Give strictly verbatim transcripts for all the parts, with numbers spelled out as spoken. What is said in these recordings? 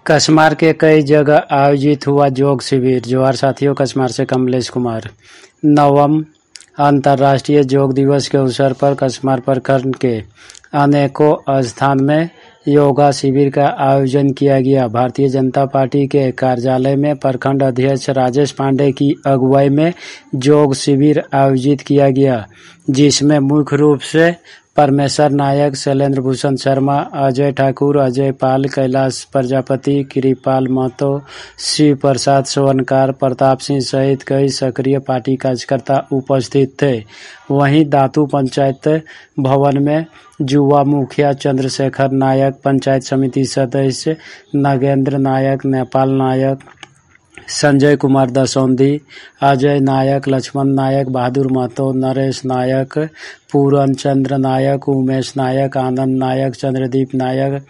कस्मार के कई जगह आयोजित हुआ योग शिविर। जोहार साथियों, कस्मार से कमलेश कुमार। नवम अंतर्राष्ट्रीय योग दिवस के अवसर पर कस्मार प्रखंड के अनेकों स्थान में योगा शिविर का आयोजन किया गया। भारतीय जनता पार्टी के कार्यालय में प्रखंड अध्यक्ष राजेश पांडे की अगुवाई में योग शिविर आयोजित किया गया, जिसमें मुख्य रूप से परमेश्वर नायक, शैलेंद्र भूषण शर्मा, अजय ठाकुर, अजय पाल, कैलाश प्रजापति, कृपाल महतो, शिव प्रसाद स्वर्णकार, प्रताप सिंह सहित कई सक्रिय पार्टी कार्यकर्ता उपस्थित थे। वहीं दातू पंचायत भवन में युवा मुखिया चंद्रशेखर नायक, पंचायत समिति सदस्य नागेंद्र नायक, नेपाल नायक, संजय कुमार दसौंधी, अजय नायक, लक्ष्मण नायक, बहादुर महतो, नरेश नायक, पूरन चंद्र नायक, उमेश नायक, आनंद नायक, चंद्रदीप नायक,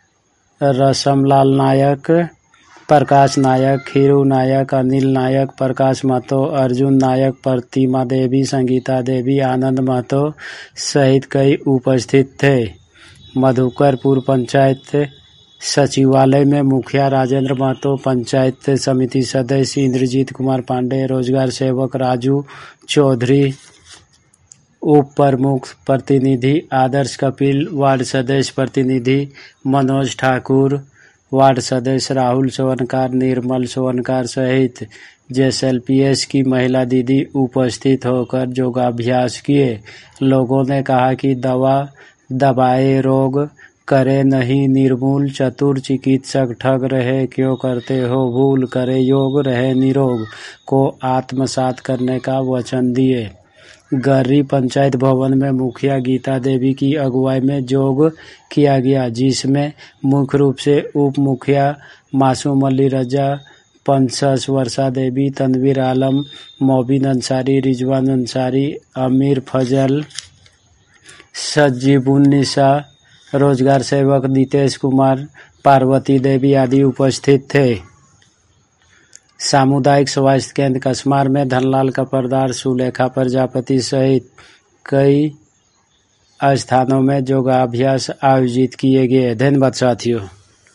रसमलाल नायक, प्रकाश नायक, खीरू नायक, अनिल नायक, प्रकाश महतो, अर्जुन नायक, प्रतिमा देवी, संगीता देवी, आनंद महतो सहित कई उपस्थित थे। मधुकरपुर पंचायत सचिवालय में मुखिया राजेंद्र महतो, पंचायत समिति सदस्य इंद्रजीत कुमार पांडे, रोजगार सेवक राजू चौधरी, उप प्रमुख प्रतिनिधि आदर्श कपिल, वार्ड सदस्य प्रतिनिधि मनोज ठाकुर, वार्ड सदस्य राहुल स्वर्णकार, निर्मल स्वर्णकार सहित जेएसएलपीएस की महिला दीदी उपस्थित होकर योगाभ्यास किए। लोगों ने कहा कि दवा दबाए रोग करे नहीं निर्मूल, चतुर चिकित्सक ठग रहे क्यों करते हो भूल, करे योग रहे निरोग को आत्मसात करने का वचन दिए। गर्री पंचायत भवन में मुखिया गीता देवी की अगुवाई में योग किया गया, जिसमें मुख्य रूप से उप मुखिया मासूम अली रजा, पंचस वर्षा देवी, तनवीर आलम, मोबिन अंसारी, रिजवान अंसारी, अमीर फजल, सजीबुन्निसा, रोजगार सेवक नीतेश कुमार, पार्वती देवी आदि उपस्थित थे। सामुदायिक स्वास्थ्य केंद्र कस्मार में धनलाल कपरदार, सुलेखा प्रजापति सहित कई स्थानों में योगाभ्यास आयोजित किए गए। धन्यवाद साथियों।